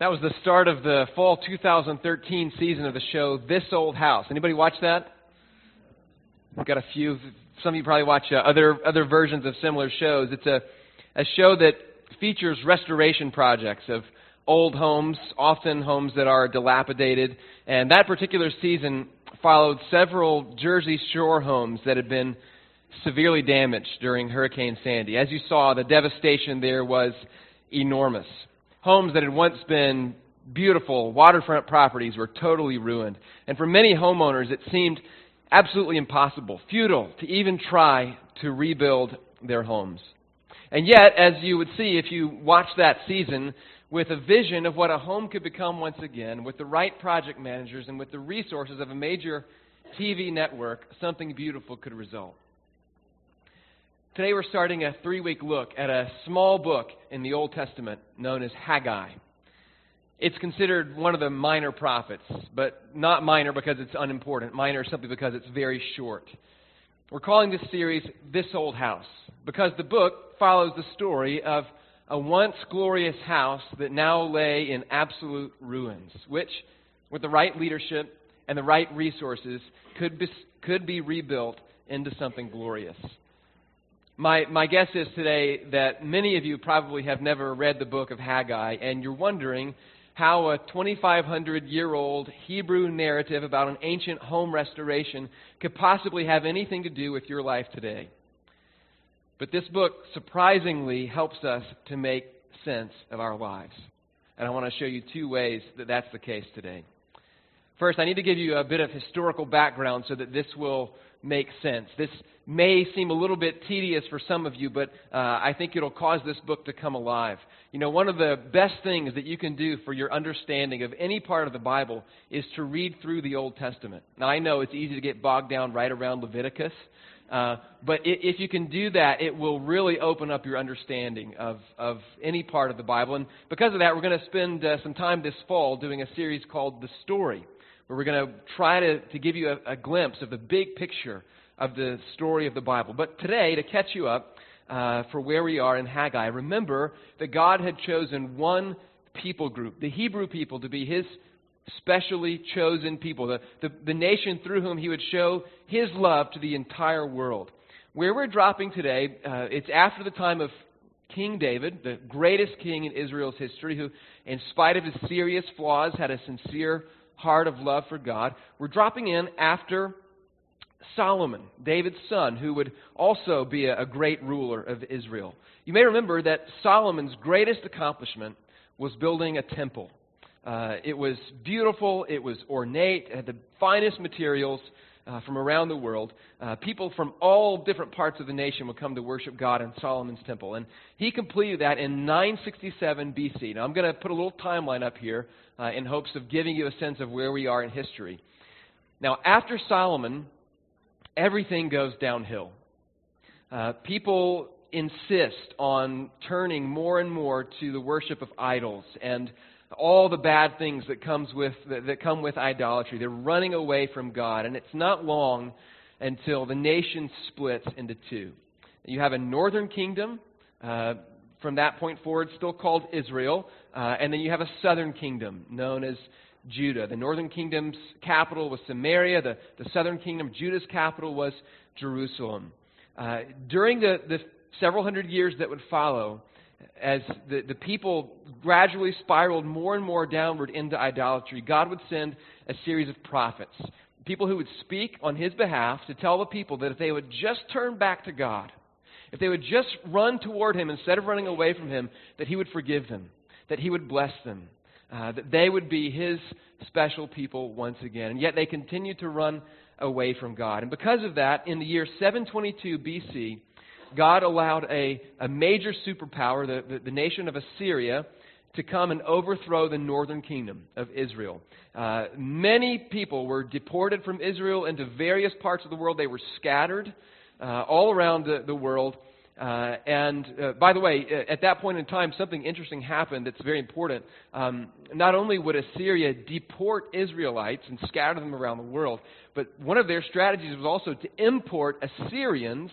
That was the start of the fall 2013 season of the show, This Old House. Anybody watch that? We've got a few. Some of you probably watch other versions of similar shows. It's a show that features restoration projects of old homes, often homes that are dilapidated. And that particular season followed several Jersey Shore homes that had been severely damaged during Hurricane Sandy. As you saw, the devastation there was enormous. Homes that had once been beautiful waterfront properties were totally ruined. And for many homeowners, it seemed absolutely impossible, futile, to even try to rebuild their homes. And yet, as you would see if you watched that season, with a vision of what a home could become once again, with the right project managers and with the resources of a major TV network, something beautiful could result. Today we're starting a 3-week look at a small book in the Old Testament known as Haggai. It's considered one of the minor prophets, but not minor because it's unimportant. Minor simply because it's very short. We're calling this series This Old House because the book follows the story of a once glorious house that now lay in absolute ruins, which, with the right leadership and the right resources, could be rebuilt into something glorious. My guess is today that many of you probably have never read the book of Haggai, and you're wondering how a 2,500-year-old Hebrew narrative about an ancient home restoration could possibly have anything to do with your life today. But this book surprisingly helps us to make sense of our lives. And I want to show you 2 ways that that's the case today. First, I need to give you a bit of historical background so that this will make sense. This may seem a little bit tedious for some of you, but I think it'll cause this book to come alive. You know, one of the best things that you can do for your understanding of any part of the Bible is to read through the Old Testament. Now, I know it's easy to get bogged down right around Leviticus, but if you can do that, it will really open up your understanding of any part of the Bible. And because of that, we're going to spend some time this fall doing a series called The Story, where we're going to try to give you a glimpse of the big picture of the story of the Bible. But today, to catch you up for where we are in Haggai, remember that God had chosen one people group, the Hebrew people, to be His specially chosen people, the nation through whom He would show His love to the entire world. Where we're dropping today, it's after the time of King David, the greatest king in Israel's history, who, in spite of his serious flaws, had a sincere heart of love for God. We're dropping in after Solomon, David's son, who would also be a great ruler of Israel. You may remember that Solomon's greatest accomplishment was building a temple. It was beautiful, it was ornate, it had the finest materials from around the world. People from all different parts of the nation would come to worship God in Solomon's temple. And he completed that in 967 BC. Now I'm going to put a little timeline up here in hopes of giving you a sense of where we are in history. Now, after Solomon, everything goes downhill. People insist on turning more and more to the worship of idols and all the bad things that come with idolatry. They're running away from God, and it's not long until the nation splits into 2. You have a northern kingdom, from that point forward still called Israel, and then you have a southern kingdom known as Judah. The northern kingdom's capital was Samaria. The southern kingdom, Judah's capital, was Jerusalem. During the several hundred years that would follow, as the people gradually spiraled more and more downward into idolatry, God would send a series of prophets, people who would speak on His behalf to tell the people that if they would just turn back to God, if they would just run toward Him instead of running away from Him, that He would forgive them, that He would bless them, that they would be His special people once again. And yet they continued to run away from God. And because of that, in the year 722 BC, God allowed a major superpower, the nation of Assyria, to come and overthrow the northern kingdom of Israel. Many people were deported from Israel into various parts of the world. They were scattered all around the world. And by the way, at that point in time, something interesting happened that's very important. Not only would Assyria deport Israelites and scatter them around the world, but one of their strategies was also to import Assyrians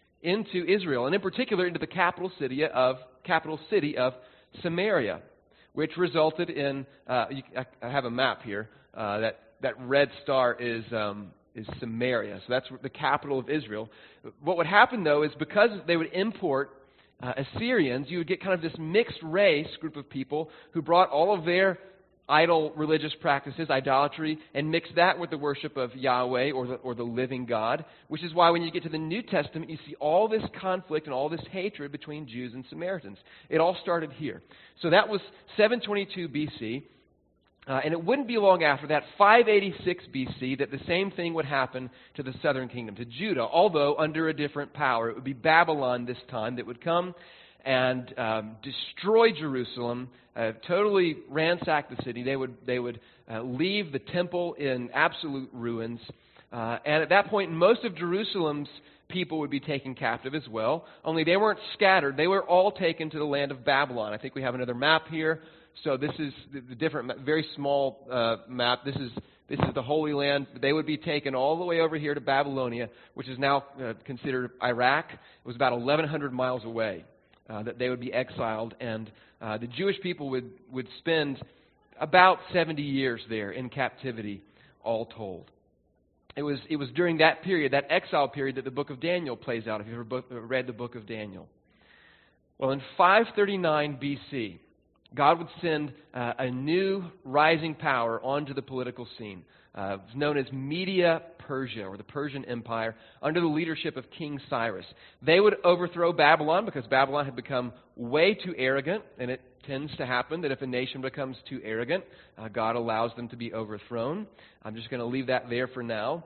into Israel, and in particular into the capital city of Samaria. which resulted in, I have a map here, that red star is Samaria. So that's the capital of Israel. What would happen, though, is because they would import Assyrians, you would get kind of this mixed race group of people who brought all of their idol religious practices, idolatry, and mix that with the worship of Yahweh or the living God, which is why when you get to the New Testament, you see all this conflict and all this hatred between Jews and Samaritans. It all started here. So that was 722 BC, and it wouldn't be long after that, 586 BC, that the same thing would happen to the southern kingdom, to Judah, although under a different power. It would be Babylon this time that would come and destroy Jerusalem, totally ransack the city. They would leave the temple in absolute ruins. And at that point, most of Jerusalem's people would be taken captive as well, only they weren't scattered. They were all taken to the land of Babylon. I think we have another map here. So this is the different, very small map. This is the Holy Land. They would be taken all the way over here to Babylonia, which is now considered Iraq. It was about 1,100 miles away. That they would be exiled, and the Jewish people would spend about 70 years there in captivity, all told. It was during that period, that exile period, that the book of Daniel plays out, if you've ever read the book of Daniel. Well, in 539 BC, God would send a new rising power onto the political scene. It's known as Media Persia, or the Persian Empire, under the leadership of King Cyrus. They would overthrow Babylon because Babylon had become way too arrogant, and it tends to happen that if a nation becomes too arrogant, God allows them to be overthrown. I'm just going to leave that there for now.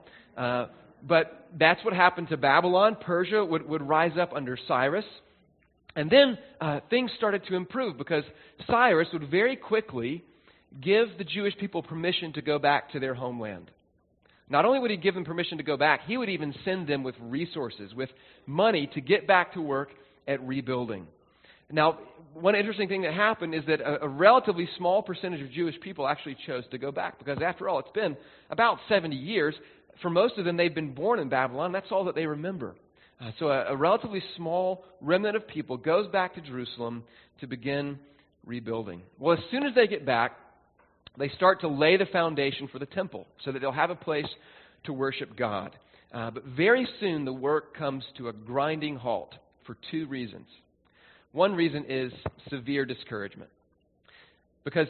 But that's what happened to Babylon. Persia would rise up under Cyrus. And then things started to improve because Cyrus would very quickly give the Jewish people permission to go back to their homeland. Not only would he give them permission to go back, he would even send them with resources, with money to get back to work at rebuilding. Now, one interesting thing that happened is that a relatively small percentage of Jewish people actually chose to go back because, after all, it's been about 70 years. For most of them, they've been born in Babylon. That's all that they remember. So a relatively small remnant of people goes back to Jerusalem to begin rebuilding. Well, as soon as they get back, they start to lay the foundation for the temple so that they'll have a place to worship God. But very soon the work comes to a grinding halt for two reasons. One reason is severe discouragement. Because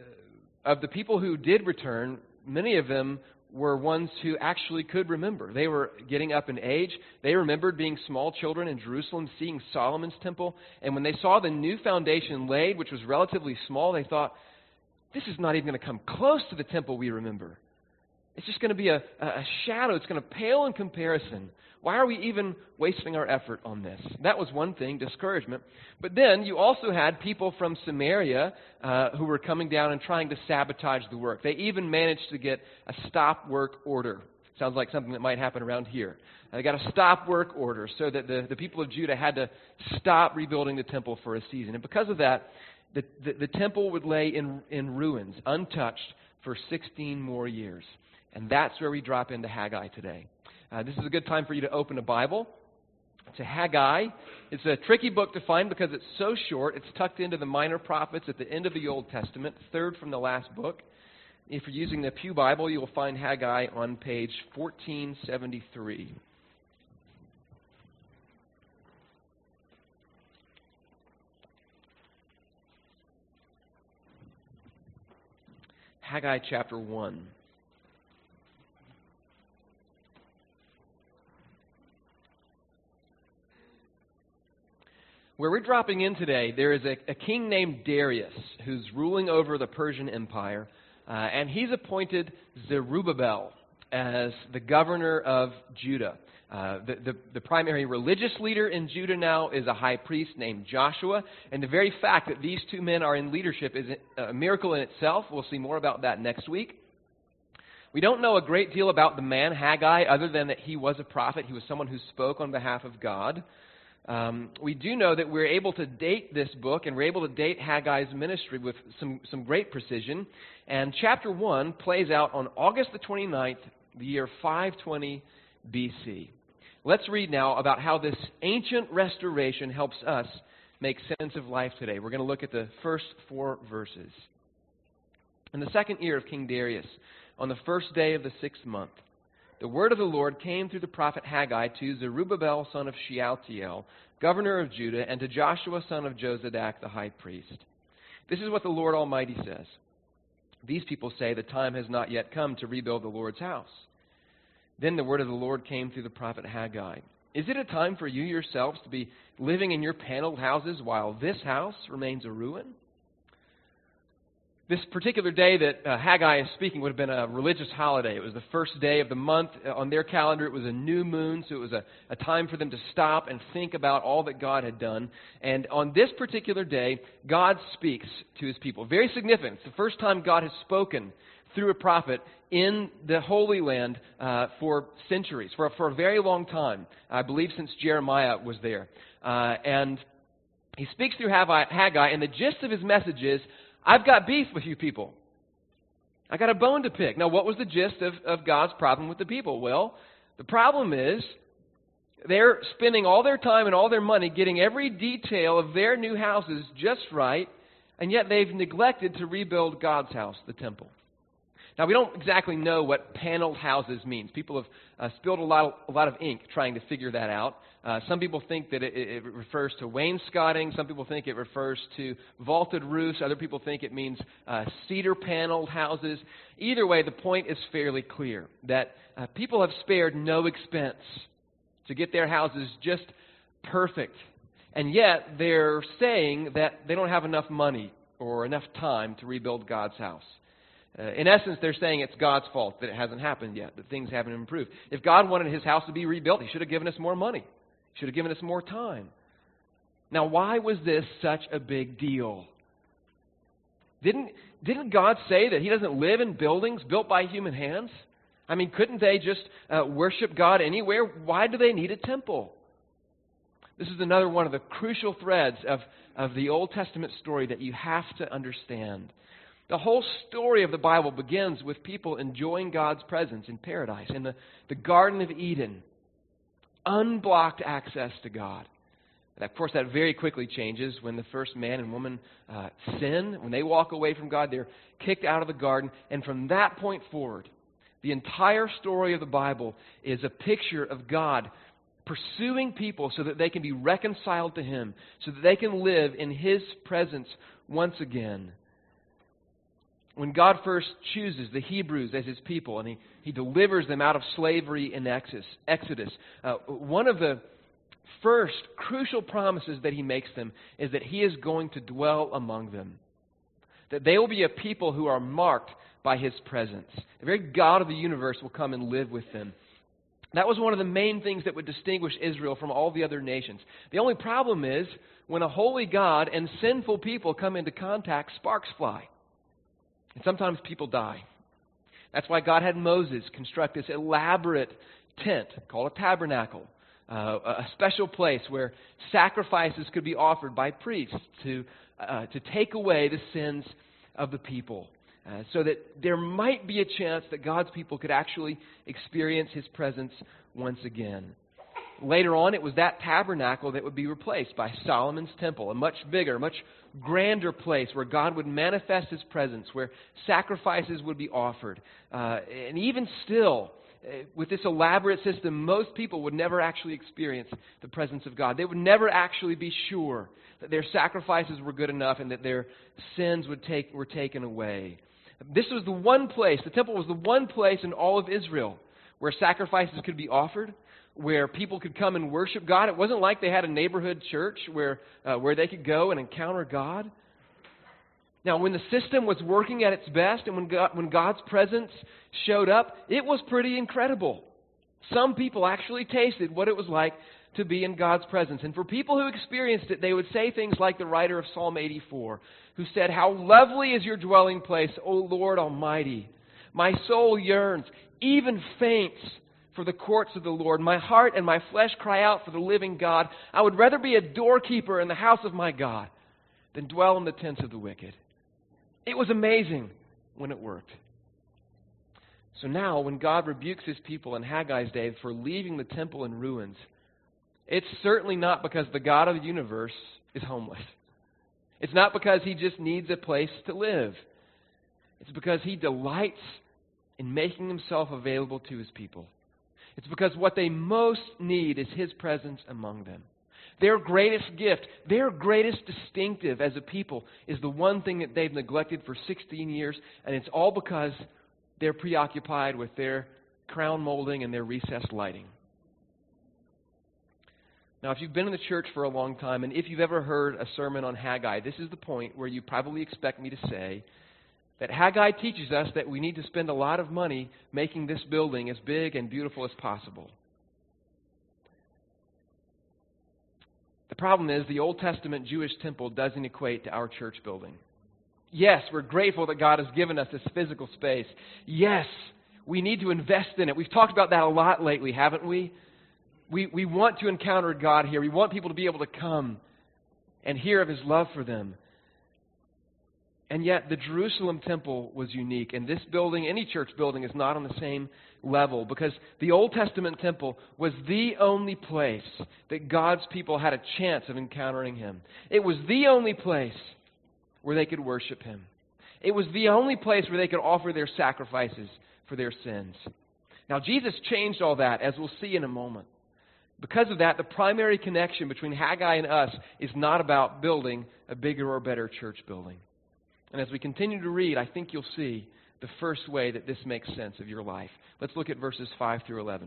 of the people who did return, many of them were ones who actually could remember. They were getting up in age. They remembered being small children in Jerusalem, seeing Solomon's temple. And when they saw the new foundation laid, which was relatively small, they thought, this is not even going to come close to the temple we remember. It's just going to be a shadow. It's going to pale in comparison. Why are we even wasting our effort on this? That was one thing, discouragement. But then you also had people from Samaria who were coming down and trying to sabotage the work. They even managed to get a stop work order. Sounds like something that might happen around here. They got a stop work order so that the people of Judah had to stop rebuilding the temple for a season. And because of that, the temple would lay in ruins, untouched, for 16 more years. And that's where we drop into Haggai today. This is a good time for you to open a Bible to Haggai. It's a tricky book to find because it's so short. It's tucked into the Minor Prophets at the end of the Old Testament, third from the last book. If you're using the Pew Bible, you will find Haggai on page 1473. Haggai chapter 1. Where we're dropping in today, there is a king named Darius who's ruling over the Persian Empire, and he's appointed Zerubbabel as the governor of Judah. The primary religious leader in Judah now is a high priest named Joshua, and the very fact that these two men are in leadership is a miracle in itself. We'll see more about that next week. We don't know a great deal about the man Haggai other than that he was a prophet. He was someone who spoke on behalf of God. We do know that we're able to date this book, and we're able to date Haggai's ministry with some great precision. And chapter 1 plays out on August the 29th, the year 520 BC. Let's read now about how this ancient restoration helps us make sense of life today. We're going to look at the first 4 verses. In the 2nd year of King Darius, on the 1st day of the 6th month, the word of the Lord came through the prophet Haggai to Zerubbabel son of Shealtiel, governor of Judah, and to Joshua son of Jozadak, the high priest. This is what the Lord Almighty says. These people say the time has not yet come to rebuild the Lord's house. Then the word of the Lord came through the prophet Haggai. Is it a time for you yourselves to be living in your paneled houses while this house remains a ruin? This particular day that Haggai is speaking would have been a religious holiday. It was the first day of the month. On their calendar, it was a new moon, so it was a time for them to stop and think about all that God had done. And on this particular day, God speaks to His people. Very significant. It's the first time God has spoken through a prophet in the Holy Land for centuries, for a very long time. I believe since Jeremiah was there. And He speaks through Haggai, and the gist of His message is, I've got beef with you people. I got a bone to pick. Now, what was the gist of God's problem with the people? Well, the problem is they're spending all their time and all their money getting every detail of their new houses just right, and yet they've neglected to rebuild God's house, the temple. Now, we don't exactly know what paneled houses means. People have spilled a lot of ink trying to figure that out. Some people think that it refers to wainscoting. Some people think it refers to vaulted roofs. Other people think it means cedar paneled houses. Either way, the point is fairly clear that people have spared no expense to get their houses just perfect. And yet, they're saying that they don't have enough money or enough time to rebuild God's house. In essence, they're saying it's God's fault that it hasn't happened yet, that things haven't improved. If God wanted His house to be rebuilt, He should have given us more money. He should have given us more time. Now, why was this such a big deal? Didn't God say that He doesn't live in buildings built by human hands? I mean, couldn't they just worship God anywhere? Why do they need a temple? This is another one of the crucial threads of the Old Testament story that you have to understand. The whole story of the Bible begins with people enjoying God's presence in paradise, in the Garden of Eden. Unblocked access to God. And of course, that very quickly changes when the first man and woman sin. When they walk away from God, they're kicked out of the garden. And from that point forward, the entire story of the Bible is a picture of God pursuing people so that they can be reconciled to Him, so that they can live in His presence once again. When God first chooses the Hebrews as His people and He delivers them out of slavery in Exodus, one of the first crucial promises that He makes them is that He is going to dwell among them. That they will be a people who are marked by His presence. The very God of the universe will come and live with them. That was one of the main things that would distinguish Israel from all the other nations. The only problem is when a holy God and sinful people come into contact, sparks fly. And sometimes people die. That's why God had Moses construct this elaborate tent called a tabernacle, a special place where sacrifices could be offered by priests to take away the sins of the people, so that there might be a chance that God's people could actually experience His presence once again. Later on, it was that tabernacle that would be replaced by Solomon's temple, a much bigger, much grander place where God would manifest His presence, where sacrifices would be offered. And even still, with this elaborate system, most people would never actually experience the presence of God. They would never actually be sure that their sacrifices were good enough and that their sins were taken away. This was the one place, the temple was the one place in all of Israel where sacrifices could be offered, where people could come and worship God. It wasn't like they had a neighborhood church where they could go and encounter God. Now, when the system was working at its best and when God's presence showed up, it was pretty incredible. Some people actually tasted what it was like to be in God's presence. And for people who experienced it, they would say things like the writer of Psalm 84, who said, "How lovely is your dwelling place, O Lord Almighty. My soul yearns, even faints, for the courts of the Lord. My heart and my flesh cry out for the living God. I would rather be a doorkeeper in the house of my God than dwell in the tents of the wicked." It was amazing when it worked. So now, when God rebukes His people in Haggai's day for leaving the temple in ruins, it's certainly not because the God of the universe is homeless. It's not because he just needs a place to live. It's because he delights in making himself available to his people. It's because what they most need is his presence among them. Their greatest gift, their greatest distinctive as a people is the one thing that they've neglected for 16 years, and it's all because they're preoccupied with their crown molding and their recessed lighting. Now, if you've been in the church for a long time, and if you've ever heard a sermon on Haggai, this is the point where you probably expect me to say that Haggai teaches us that we need to spend a lot of money making this building as big and beautiful as possible. The problem is the Old Testament Jewish temple doesn't equate to our church building. Yes, we're grateful that God has given us this physical space. Yes, we need to invest in it. We've talked about that a lot lately, haven't we? We want to encounter God here. We want people to be able to come and hear of His love for them. And yet the Jerusalem temple was unique. And this building, any church building, is not on the same level because the Old Testament temple was the only place that God's people had a chance of encountering Him. It was the only place where they could worship Him. It was the only place where they could offer their sacrifices for their sins. Now, Jesus changed all that, as we'll see in a moment. Because of that, the primary connection between Haggai and us is not about building a bigger or better church building. And as we continue to read, I think you'll see the first way that this makes sense of your life. Let's look at verses 5 through 11.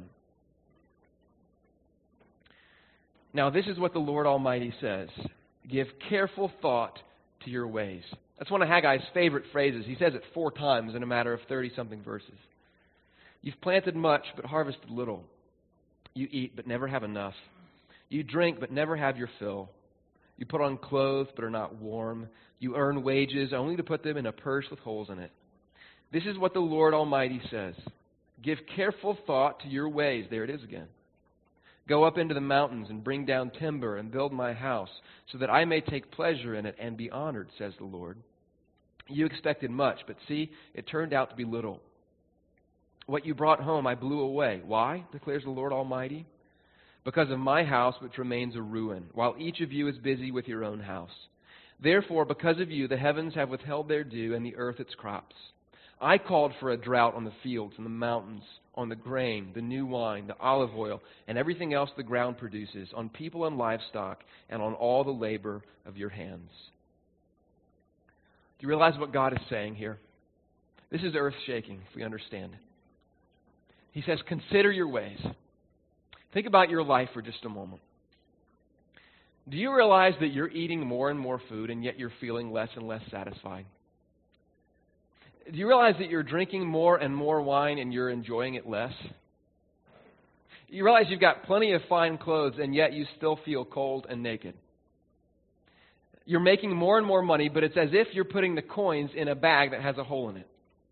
Now, this is what the Lord Almighty says. Give careful thought to your ways. That's one of Haggai's favorite phrases. He says it 4 times in a matter of 30-something verses. You've planted much, but harvested little. You eat, but never have enough. You drink, but never have your fill. You put on clothes, but are not warm. You earn wages, only to put them in a purse with holes in it. This is what the Lord Almighty says. Give careful thought to your ways. There it is again. Go up into the mountains and bring down timber and build my house, so that I may take pleasure in it and be honored, says the Lord. You expected much, but see, it turned out to be little. What you brought home I blew away. Why, declares the Lord Almighty? Because of my house, which remains a ruin, while each of you is busy with your own house. Therefore, because of you, the heavens have withheld their dew, and the earth its crops. I called for a drought on the fields and the mountains, on the grain, the new wine, the olive oil, and everything else the ground produces, on people and livestock, and on all the labor of your hands. Do you realize what God is saying here? This is earth-shaking, if we understand it. He says, consider your ways. Think about your life for just a moment. Do you realize that you're eating more and more food, and yet you're feeling less and less satisfied? Do you realize that you're drinking more and more wine, and you're enjoying it less? You realize you've got plenty of fine clothes, and yet you still feel cold and naked? You're making more and more money, but it's as if you're putting the coins in a bag that has a hole in it.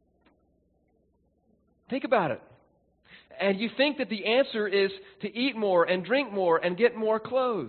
Think about it. And you think that the answer is to eat more and drink more and get more clothes.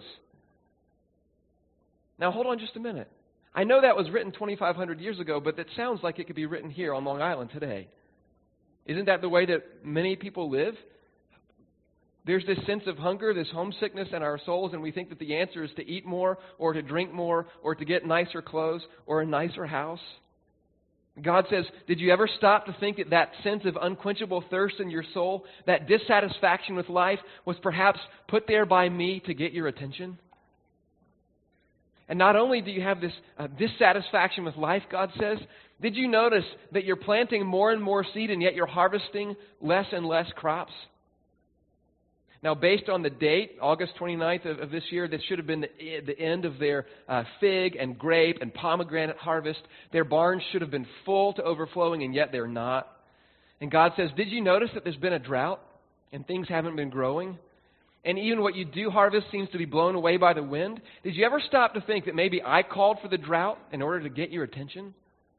Now, hold on just a minute. I know that was written 2,500 years ago, but that sounds like it could be written here on Long Island today. Isn't that the way that many people live? There's this sense of hunger, this homesickness in our souls, and we think that the answer is to eat more or to drink more or to get nicer clothes or a nicer house. God says, did you ever stop to think that that sense of unquenchable thirst in your soul, that dissatisfaction with life, was perhaps put there by me to get your attention? And not only do you have this dissatisfaction with life, God says, did you notice that you're planting more and more seed and yet you're harvesting less and less crops? Now, based on the date, August 29th of this year, this should have been the end of their fig and grape and pomegranate harvest. Their barns should have been full to overflowing, and yet they're not. And God says, did you notice that there's been a drought and things haven't been growing? And even what you do harvest seems to be blown away by the wind? Did you ever stop to think that maybe I called for the drought in order to get your attention?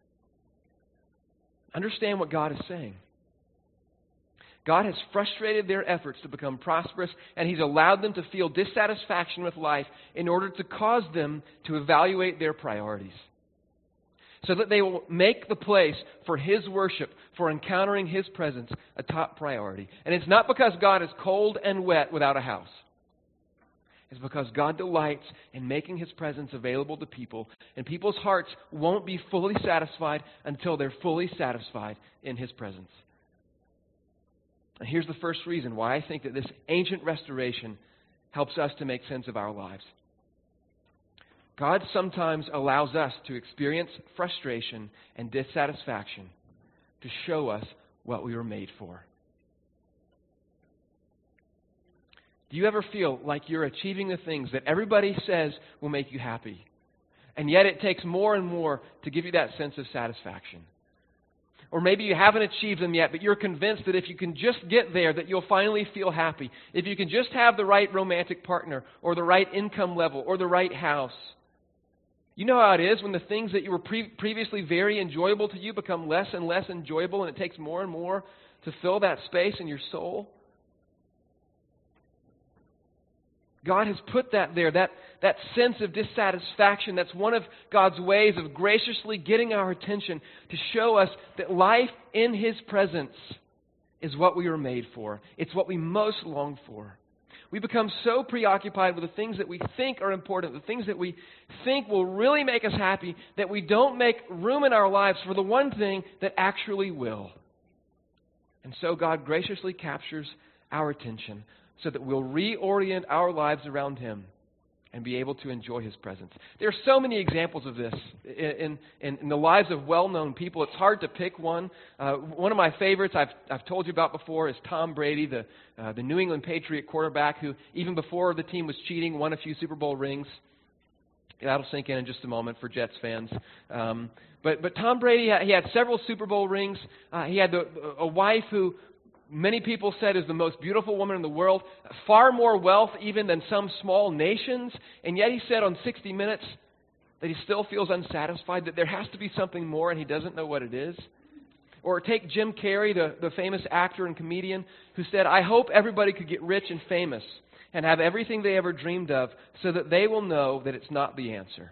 Understand what God is saying. God has frustrated their efforts to become prosperous, and He's allowed them to feel dissatisfaction with life in order to cause them to evaluate their priorities, so that they will make the place for His worship, for encountering His presence, a top priority. And it's not because God is cold and wet without a house. is because God delights in making His presence available to people, and people's hearts won't be fully satisfied until they're fully satisfied in His presence. And here's the first reason why I think that this ancient restoration helps us to make sense of our lives. God sometimes allows us to experience frustration and dissatisfaction to show us what we were made for. Do you ever feel like you're achieving the things that everybody says will make you happy, and yet it takes more and more to give you that sense of satisfaction? Or maybe you haven't achieved them yet, but you're convinced that if you can just get there, that you'll finally feel happy. If you can just have the right romantic partner, or the right income level, or the right house. You know how it is when the things that you were previously very enjoyable to you become less and less enjoyable, and it takes more and more to fill that space in your soul. God has put that there, that sense of dissatisfaction. That's one of God's ways of graciously getting our attention to show us that life in His presence is what we were made for. It's what we most long for. We become so preoccupied with the things that we think are important, the things that we think will really make us happy, that we don't make room in our lives for the one thing that actually will. And so God graciously captures our attention so that we'll reorient our lives around Him and be able to enjoy His presence. There are so many examples of this in the lives of well-known people. It's hard to pick one. One of my favorites I've told you about before is Tom Brady, the New England Patriot quarterback who, even before the team was cheating, won a few Super Bowl rings. That'll sink in just a moment for Jets fans. But Tom Brady, he had several Super Bowl rings. He had a wife who many people said is the most beautiful woman in the world, far more wealth even than some small nations, and yet he said on 60 Minutes that he still feels unsatisfied, that there has to be something more and he doesn't know what it is. Or take Jim Carrey, the famous actor and comedian, who said, "I hope everybody could get rich and famous and have everything they ever dreamed of so that they will know that it's not the answer."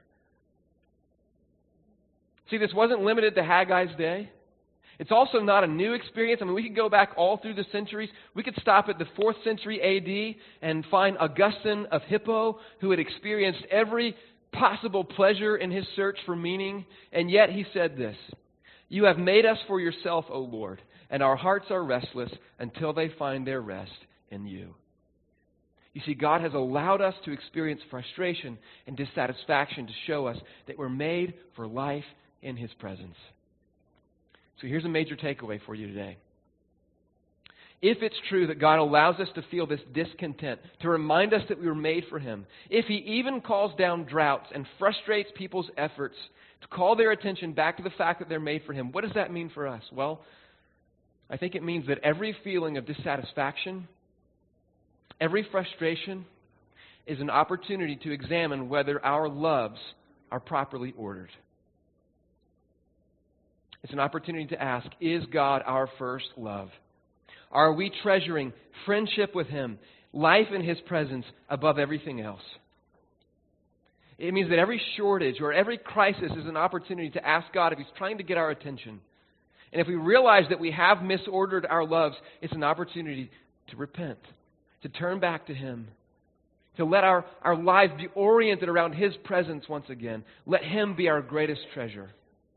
See, this wasn't limited to Haggai's day. It's also not a new experience. I mean, we could go back all through the centuries. We could stop at the 4th century A.D. and find Augustine of Hippo, who had experienced every possible pleasure in his search for meaning. And yet he said this, "You have made us for yourself, O Lord, and our hearts are restless until they find their rest in you." You see, God has allowed us to experience frustration and dissatisfaction to show us that we're made for life in His presence. So here's a major takeaway for you today. If it's true that God allows us to feel this discontent, to remind us that we were made for Him, if He even calls down droughts and frustrates people's efforts to call their attention back to the fact that they're made for Him, what does that mean for us? Well, I think it means that every feeling of dissatisfaction, every frustration is an opportunity to examine whether our loves are properly ordered. It's an opportunity to ask, is God our first love? Are we treasuring friendship with Him, life in His presence above everything else? It means that every shortage or every crisis is an opportunity to ask God if He's trying to get our attention. And if we realize that we have misordered our loves, it's an opportunity to repent, to turn back to Him, to let our lives be oriented around His presence once again. Let Him be our greatest treasure.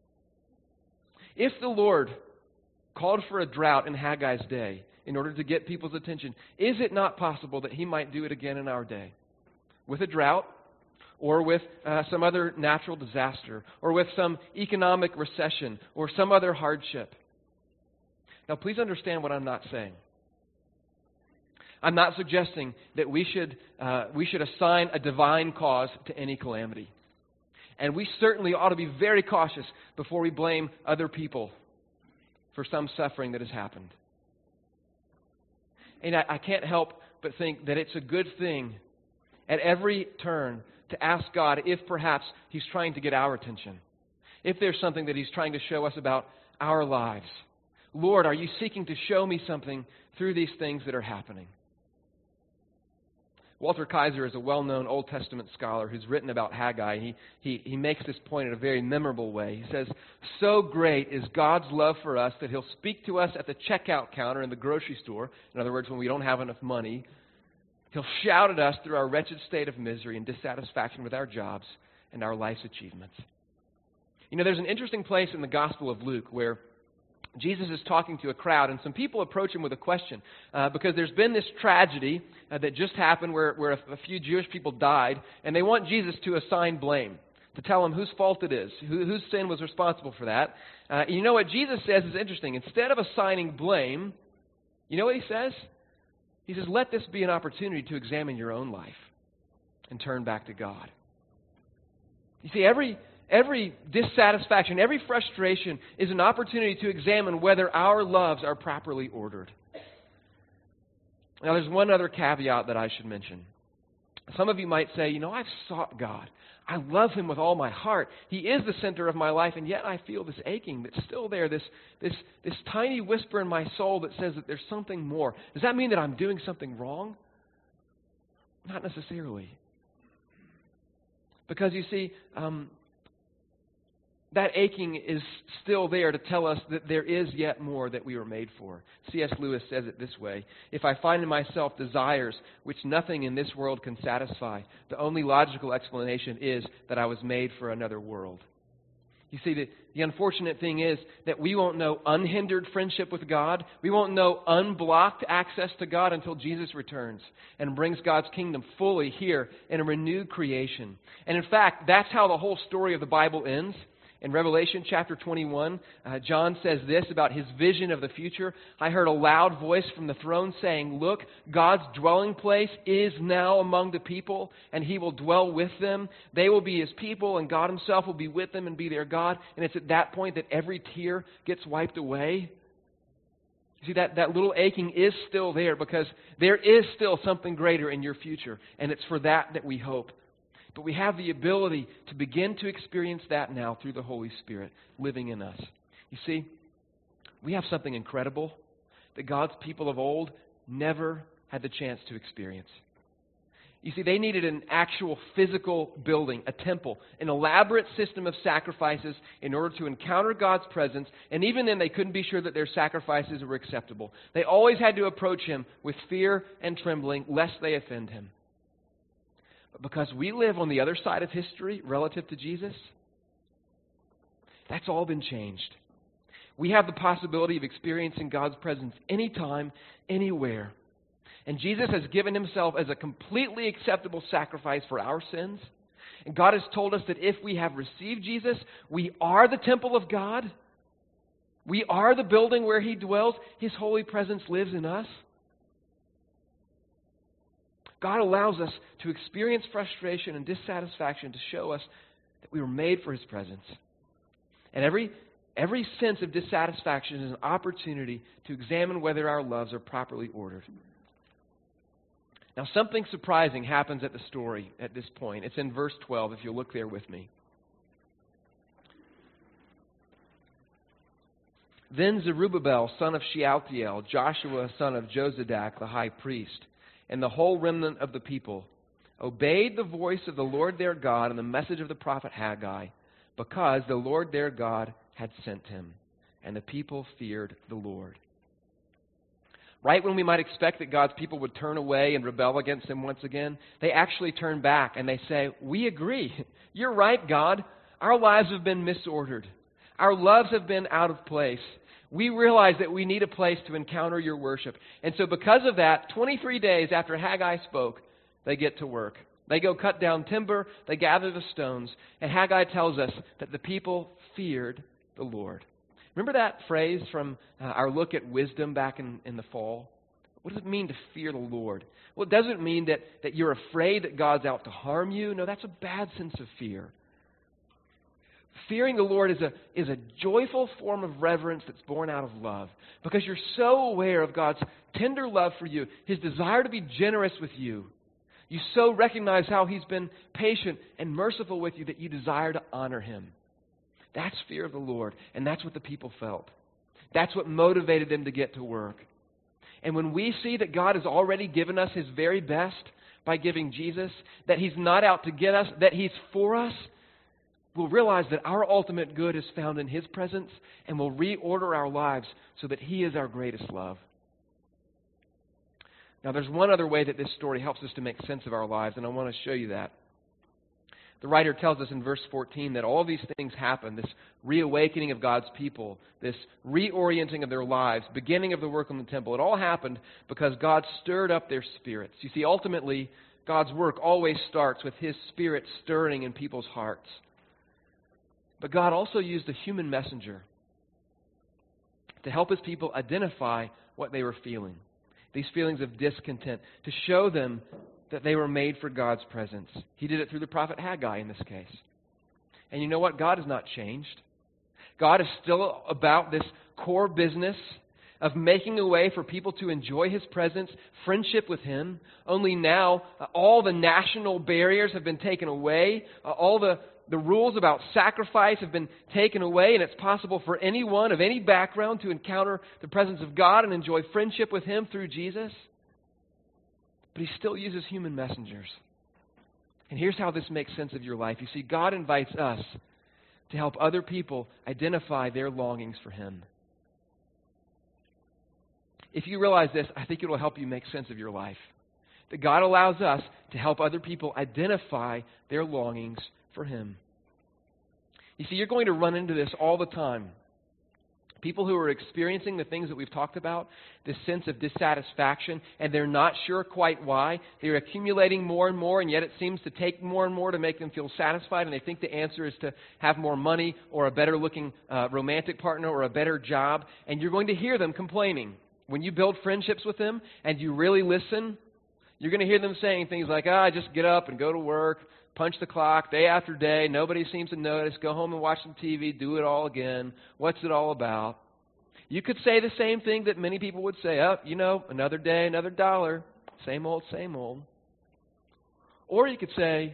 If the Lord called for a drought in Haggai's day in order to get people's attention, is it not possible that He might do it again in our day? With a drought, or with some other natural disaster, or with some economic recession, or some other hardship. Now, please understand what I'm not saying. I'm not suggesting that we should assign a divine cause to any calamity. And we certainly ought to be very cautious before we blame other people for some suffering that has happened. And I can't help but think that it's a good thing at every turn to ask God if perhaps He's trying to get our attention. If there's something that He's trying to show us about our lives. Lord, are You seeking to show me something through these things that are happening? Walter Kaiser is a well-known Old Testament scholar who's written about Haggai. He makes this point in a very memorable way. He says, "So great is God's love for us that He'll speak to us at the checkout counter in the grocery store." In other words, when we don't have enough money. He'll shout at us through our wretched state of misery and dissatisfaction with our jobs and our life's achievements. There's an interesting place in the Gospel of Luke where Jesus is talking to a crowd, and some people approach him with a question because there's been this tragedy that just happened where a few Jewish people died, and they want Jesus to assign blame, to tell him whose fault it is, whose sin was responsible for that. You know what Jesus says is interesting. Instead of assigning blame, you know what he says? He says, let this be an opportunity to examine your own life and turn back to God. You see, every dissatisfaction, every frustration is an opportunity to examine whether our loves are properly ordered. Now, there's one other caveat that I should mention. Some of you might say, I've sought God. I love Him with all my heart. He is the center of my life, and yet I feel this aching that's still there, this tiny whisper in my soul that says that there's something more. Does that mean that I'm doing something wrong? Not necessarily. Because you see, that aching is still there to tell us that there is yet more that we were made for. C.S. Lewis says it this way: if I find in myself desires which nothing in this world can satisfy, the only logical explanation is that I was made for another world. You see, the unfortunate thing is that we won't know unhindered friendship with God. We won't know unblocked access to God until Jesus returns and brings God's kingdom fully here in a renewed creation. And in fact, that's how the whole story of the Bible ends. In Revelation chapter 21, John says this about his vision of the future. I heard a loud voice from the throne saying, look, God's dwelling place is now among the people, and He will dwell with them. They will be His people, and God Himself will be with them and be their God. And it's at that point that every tear gets wiped away. You see, that little aching is still there because there is still something greater in your future, and it's for that we hope. But we have the ability to begin to experience that now through the Holy Spirit living in us. You see, we have something incredible that God's people of old never had the chance to experience. You see, they needed an actual physical building, a temple, an elaborate system of sacrifices in order to encounter God's presence, and even then they couldn't be sure that their sacrifices were acceptable. They always had to approach Him with fear and trembling, lest they offend Him. But because we live on the other side of history relative to Jesus, that's all been changed. We have the possibility of experiencing God's presence anytime, anywhere. And Jesus has given Himself as a completely acceptable sacrifice for our sins. And God has told us that if we have received Jesus, we are the temple of God. We are the building where He dwells. His holy presence lives in us. God allows us to experience frustration and dissatisfaction to show us that we were made for His presence. And every sense of dissatisfaction is an opportunity to examine whether our loves are properly ordered. Now, something surprising happens at the story at this point. It's in verse 12, if you'll look there with me. Then Zerubbabel, son of Shealtiel, Joshua, son of Jozadak, the high priest, and the whole remnant of the people obeyed the voice of the Lord their God and the message of the prophet Haggai, because the Lord their God had sent him, and the people feared the Lord. Right when we might expect that God's people would turn away and rebel against Him once again, they actually turn back and they say, we agree. You're right, God. Our lives have been misordered. Our loves have been out of place. We realize that we need a place to encounter Your worship. And so because of that, 23 days after Haggai spoke, they get to work. They go cut down timber, they gather the stones, and Haggai tells us that the people feared the Lord. Remember that phrase from our look at wisdom back in the fall? What does it mean to fear the Lord? Well, it doesn't mean that you're afraid that God's out to harm you. No, that's a bad sense of fear. Fearing the Lord is a joyful form of reverence that's born out of love, because you're so aware of God's tender love for you, His desire to be generous with you. You so recognize how He's been patient and merciful with you that you desire to honor Him. That's fear of the Lord, and that's what the people felt. That's what motivated them to get to work. And when we see that God has already given us His very best by giving Jesus, that He's not out to get us, that He's for us, we'll realize that our ultimate good is found in His presence, and we'll reorder our lives so that He is our greatest love. Now, there's one other way that this story helps us to make sense of our lives, and I want to show you that. The writer tells us in verse 14 that all these things happen, this reawakening of God's people, this reorienting of their lives, beginning of the work on the temple. It all happened because God stirred up their spirits. You see, ultimately, God's work always starts with His Spirit stirring in people's hearts. But God also used a human messenger to help His people identify what they were feeling, these feelings of discontent, to show them that they were made for God's presence. He did it through the prophet Haggai in this case. And you know what? God has not changed. God is still about this core business of making a way for people to enjoy His presence, friendship with Him. Only now, all the national barriers have been taken away. All the rules about sacrifice have been taken away, and it's possible for anyone of any background to encounter the presence of God and enjoy friendship with Him through Jesus. But He still uses human messengers. And here's how this makes sense of your life. You see, God invites us to help other people identify their longings for Him. If you realize this, I think it will help you make sense of your life. That God allows us to help other people identify their longings for Him. You see, you're going to run into this all the time. People who are experiencing the things that we've talked about, this sense of dissatisfaction, and they're not sure quite why. They're accumulating more and more, and yet it seems to take more and more to make them feel satisfied, and they think the answer is to have more money or a better-looking romantic partner or a better job, and you're going to hear them complaining. When you build friendships with them and you really listen, you're going to hear them saying things like, I just get up and go to work, punch the clock day after day, nobody seems to notice, go home and watch some TV, do it all again. What's it all about? You could say the same thing that many people would say, another day, another dollar, same old, same old. Or you could say,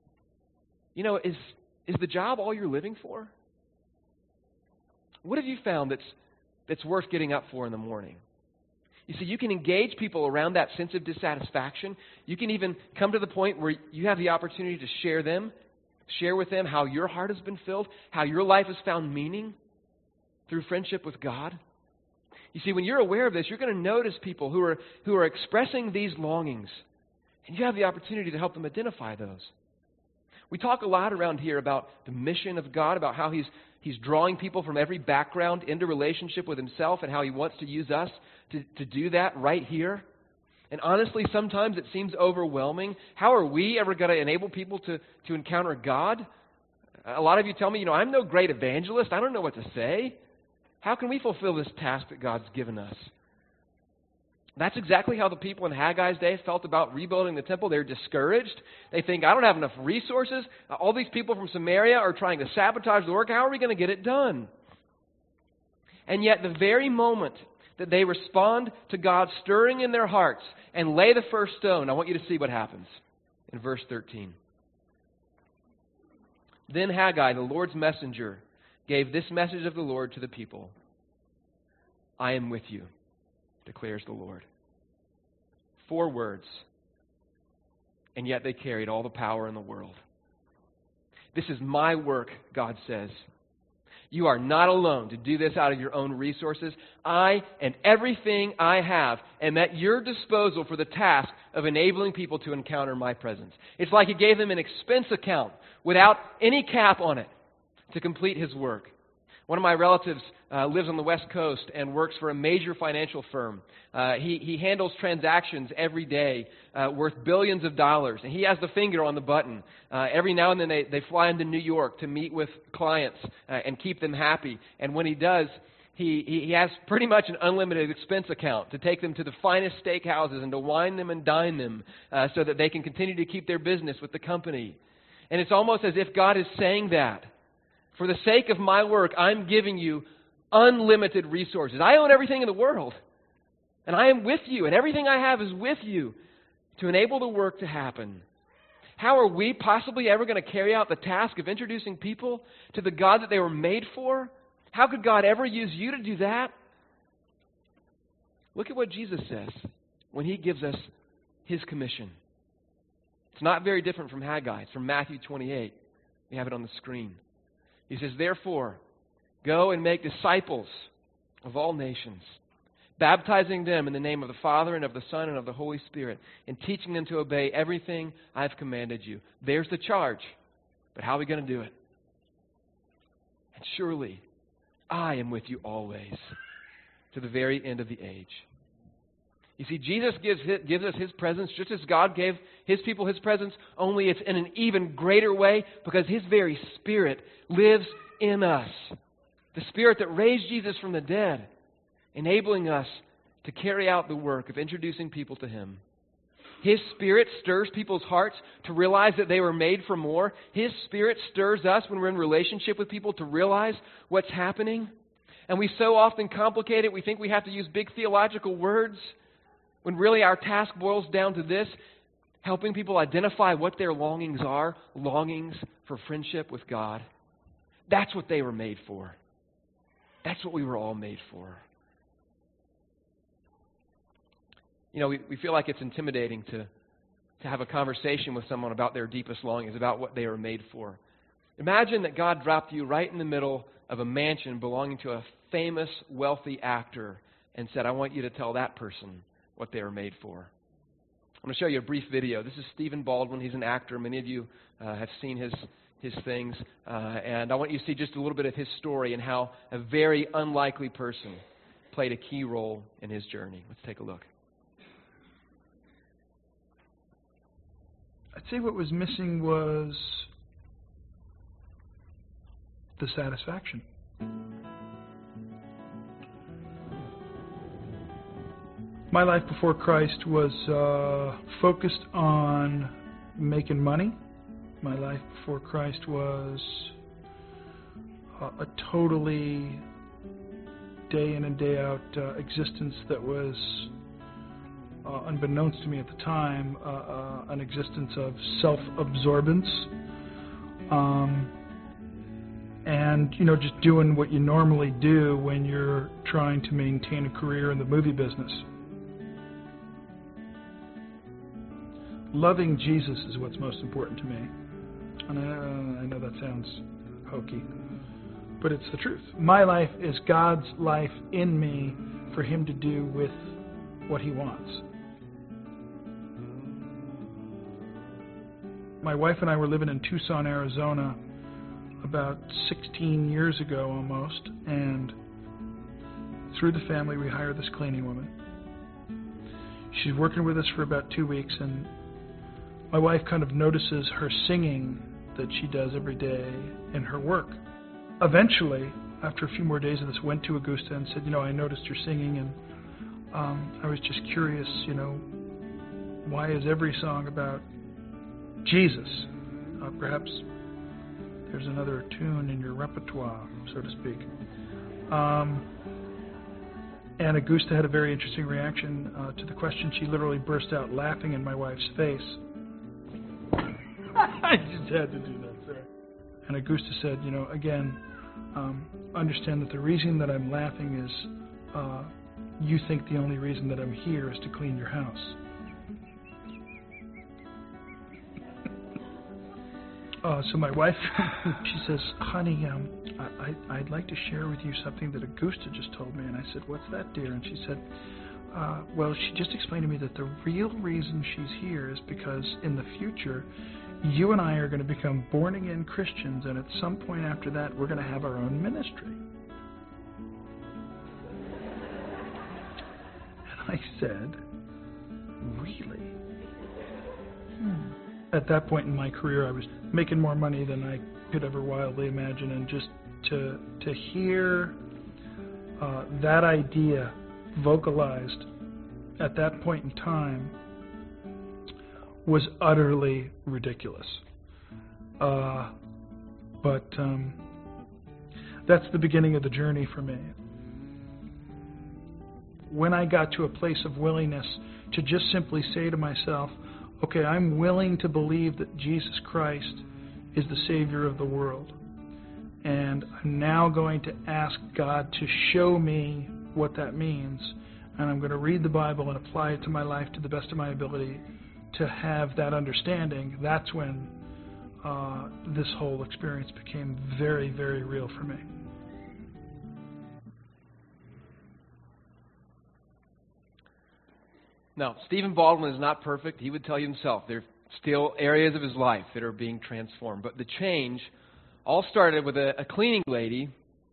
is the job all you're living for? What have you found that's worth getting up for in the morning? You see, you can engage people around that sense of dissatisfaction. You can even come to the point where you have the opportunity to share with them how your heart has been filled, how your life has found meaning through friendship with God. You see, when you're aware of this, you're going to notice people who are expressing these longings, and you have the opportunity to help them identify those. We talk a lot around here about the mission of God, about how He's drawing people from every background into relationship with Himself, and how He wants to use us to do that right here. And honestly, sometimes it seems overwhelming. How are we ever going to enable people to encounter God? A lot of you tell me, I'm no great evangelist. I don't know what to say. How can we fulfill this task that God's given us? That's exactly how the people in Haggai's day felt about rebuilding the temple. They're discouraged. They think, I don't have enough resources. All these people from Samaria are trying to sabotage the work. How are we going to get it done? And yet, the very moment that they respond to God stirring in their hearts and lay the first stone, I want you to see what happens in verse 13. Then Haggai, the Lord's messenger, gave this message of the Lord to the people. I am with you, declares the Lord. 4 words, and yet they carried all the power in the world. This is my work, God says. You are not alone to do this out of your own resources. I and everything I have am at your disposal for the task of enabling people to encounter my presence. It's like He gave them an expense account without any cap on it to complete His work. One of my relatives lives on the West Coast and works for a major financial firm. He handles transactions every day worth billions of dollars. And he has the finger on the button. Every now and then they fly into New York to meet with clients and keep them happy. And when he does, he has pretty much an unlimited expense account to take them to the finest steakhouses and to wine them and dine them so that they can continue to keep their business with the company. And it's almost as if God is saying that. For the sake of my work, I'm giving you unlimited resources. I own everything in the world. And I am with you. And everything I have is with you to enable the work to happen. How are we possibly ever going to carry out the task of introducing people to the God that they were made for? How could God ever use you to do that? Look at what Jesus says when He gives us His commission. It's not very different from Haggai. It's from Matthew 28. We have it on the screen. He says, therefore, go and make disciples of all nations, baptizing them in the name of the Father and of the Son and of the Holy Spirit, and teaching them to obey everything I've commanded you. There's the charge. But how are we going to do it? And surely, I am with you always, to the very end of the age. You see, Jesus gives us His presence just as God gave His people His presence, only it's in an even greater way because His very Spirit lives in us. The Spirit that raised Jesus from the dead, enabling us to carry out the work of introducing people to Him. His Spirit stirs people's hearts to realize that they were made for more. His Spirit stirs us when we're in relationship with people to realize what's happening. And we so often complicate it. We think we have to use big theological words when really our task boils down to this: helping people identify what their longings are, longings for friendship with God. That's what they were made for. That's what we were all made for. You know, we feel like it's intimidating to have a conversation with someone about their deepest longings, about what they were made for. Imagine that God dropped you right in the middle of a mansion belonging to a famous, wealthy actor and said, I want you to tell that person what they were made for. I'm going to show you a brief video. This is Stephen Baldwin. He's an actor. Many of you have seen his things. And I want you to see just a little bit of his story and how a very unlikely person played a key role in his journey. Let's take a look. I'd say what was missing was the satisfaction. My life before Christ was focused on making money. My life before Christ was a totally day in and day out existence that was, unbeknownst to me at the time, an existence of self-absorbance. And, you know, just doing what you normally do when you're trying to maintain a career in the movie business. Loving Jesus is what's most important to me. And I know that sounds hokey, but it's the truth. My life is God's life in me for Him to do with what He wants. My wife and I were living in Tucson, Arizona about 16 years ago almost, and through the family we hired this cleaning woman. She's working with us for about 2 weeks, and my wife kind of notices her singing that she does every day in her work. Eventually, after a few more days of this, went to Augusta and said, I noticed your singing, and I was just curious, why is every song about Jesus? Perhaps there's another tune in your repertoire, so to speak. And Augusta had a very interesting reaction to the question. She literally burst out laughing in my wife's face. I just had to do that, sir. And Augusta said, again, understand that the reason that I'm laughing is you think the only reason that I'm here is to clean your house. So my wife, she says, honey, I'd like to share with you something that Augusta just told me. And I said, what's that, dear? And she said, well, she just explained to me that the real reason she's here is because in the future, you and I are going to become born-again Christians, and at some point after that, we're going to have our own ministry. And I said, really? At that point in my career, I was making more money than I could ever wildly imagine, and just to hear that idea vocalized at that point in time was utterly ridiculous. But that's the beginning of the journey for me. When I got to a place of willingness to just simply say to myself, okay, I'm willing to believe that Jesus Christ is the Savior of the world. And I'm now going to ask God to show me what that means. And I'm going to read the Bible and apply it to my life to the best of my ability to have that understanding. That's when this whole experience became very, very real for me. Now, Stephen Baldwin is not perfect. He would tell you himself there are still areas of his life that are being transformed. But the change all started with a cleaning lady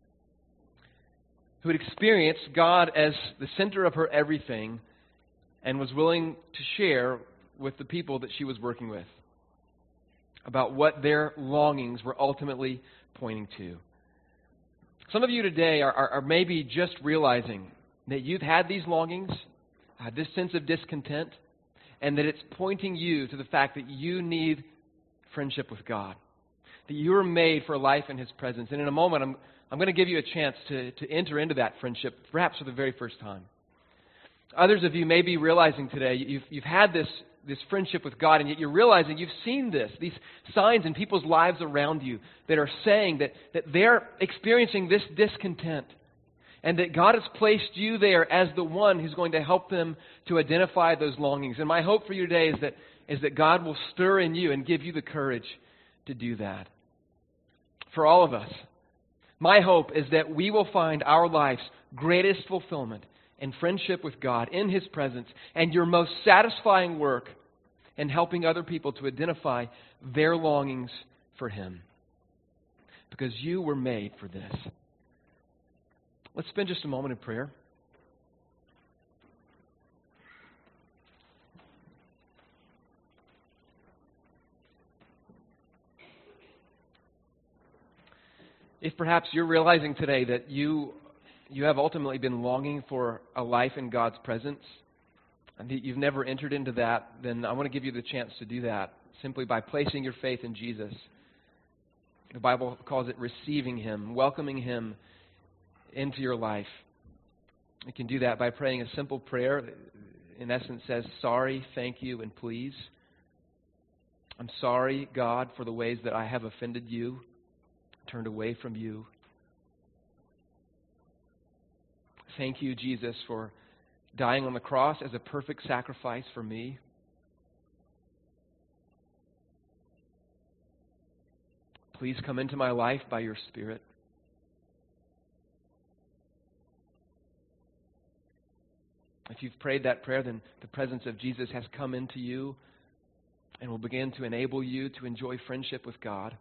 who had experienced God as the center of her everything and was willing to share with the people that she was working with about what their longings were ultimately pointing to. Some of you today are maybe just realizing that you've had these longings, this sense of discontent, and that it's pointing you to the fact that you need friendship with God, that you are made for life in His presence. And in a moment, I'm going to give you a chance to enter into that friendship, perhaps for the very first time. Others of you may be realizing today you've had this friendship with God, and yet you're realizing you've seen these signs in people's lives around you that are saying that they're experiencing this discontent, and that God has placed you there as the one who's going to help them to identify those longings. And my hope for you today is that God will stir in you and give you the courage to do that. For all of us, my hope is that we will find our life's greatest fulfillment in friendship with God, in His presence, and your most satisfying work in helping other people to identify their longings for Him. Because you were made for this. Let's spend just a moment in prayer. If perhaps you're realizing today that you have ultimately been longing for a life in God's presence, and that you've never entered into that, then I want to give you the chance to do that simply by placing your faith in Jesus. The Bible calls it receiving Him, welcoming Him into your life. You can do that by praying a simple prayer that in essence says, sorry, thank you, and please. I'm sorry, God, for the ways that I have offended you, turned away from you. Thank you, Jesus, for dying on the cross as a perfect sacrifice for me. Please come into my life by your Spirit. If you've prayed that prayer, then the presence of Jesus has come into you and will begin to enable you to enjoy friendship with God.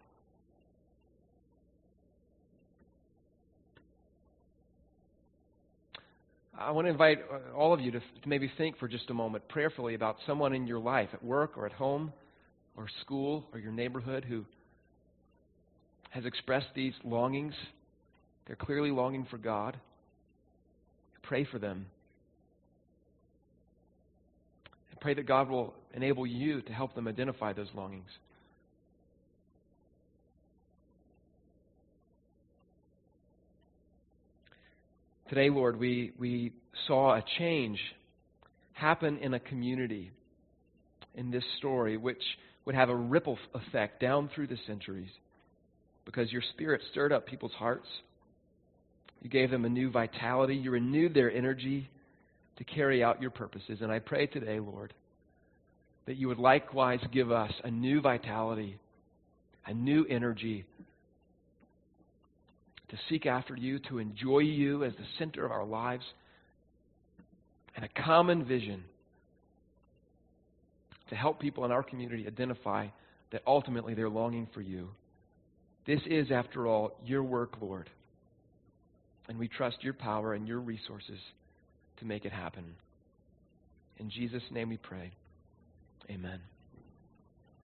I want to invite all of you to maybe think for just a moment prayerfully about someone in your life, at work or at home or school or your neighborhood, who has expressed these longings. They're clearly longing for God. Pray for them. And pray that God will enable you to help them identify those longings. Today, Lord, we saw a change happen in a community in this story, which would have a ripple effect down through the centuries, because your Spirit stirred up people's hearts. You gave them a new vitality. You renewed their energy to carry out your purposes. And I pray today, Lord, that you would likewise give us a new vitality, a new energy to seek after you, to enjoy you as the center of our lives, and a common vision to help people in our community identify that ultimately they're longing for you. This is, after all, your work, Lord, and we trust your power and your resources to make it happen. In Jesus' name we pray. Amen.